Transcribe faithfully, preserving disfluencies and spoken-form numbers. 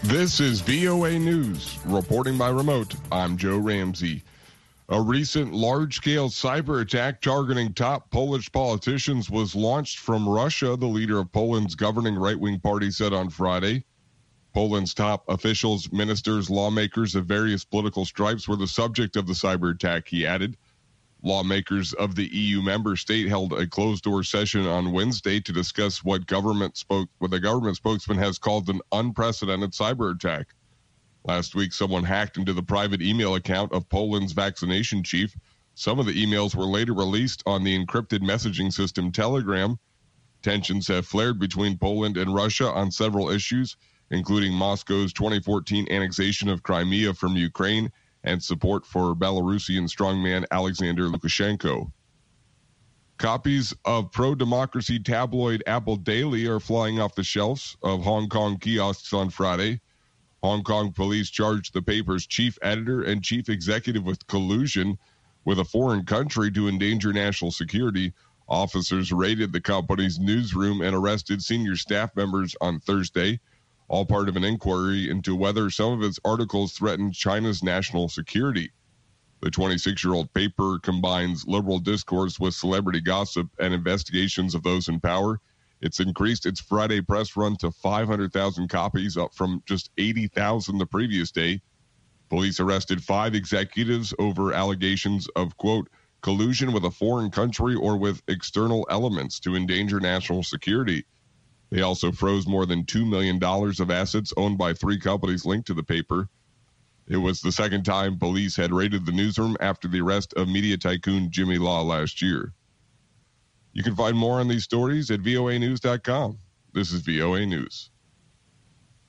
This is V O A News. Reporting by remote, I'm Joe Ramsey. A recent large-scale cyber attack targeting top Polish politicians was launched from Russia, the leader of Poland's governing right-wing party said on Friday. Poland's top officials, ministers, lawmakers of various political stripes were the subject of the cyber attack, he added. Lawmakers of the E U member state held a closed-door session on Wednesday to discuss what government spoke, what the government spokesman has called an unprecedented cyber attack. Last week, someone hacked into the private email account of Poland's vaccination chief. Some of the emails were later released on the encrypted messaging system Telegram. Tensions have flared between Poland and Russia on several issues, including Moscow's twenty fourteen annexation of Crimea from Ukraine and support for Belarusian strongman Alexander Lukashenko. Copies of pro-democracy tabloid Apple Daily are flying off the shelves of Hong Kong kiosks on Friday. Hong Kong police charged the paper's chief editor and chief executive with collusion with a foreign country to endanger national security. Officers raided the company's newsroom and arrested senior staff members on Thursday, all part of an inquiry into whether some of its articles threatened China's national security. The twenty-six-year-old paper combines liberal discourse with celebrity gossip and investigations of those in power. It's increased its Friday press run to five hundred thousand copies, up from just eighty thousand the previous day. Police arrested five executives over allegations of, quote, collusion with a foreign country or with external elements to endanger national security. They also froze more than two million dollars of assets owned by three companies linked to the paper. It was the second time police had raided the newsroom after the arrest of media tycoon Jimmy Law last year. You can find more on these stories at V O A news dot com. This is V O A News.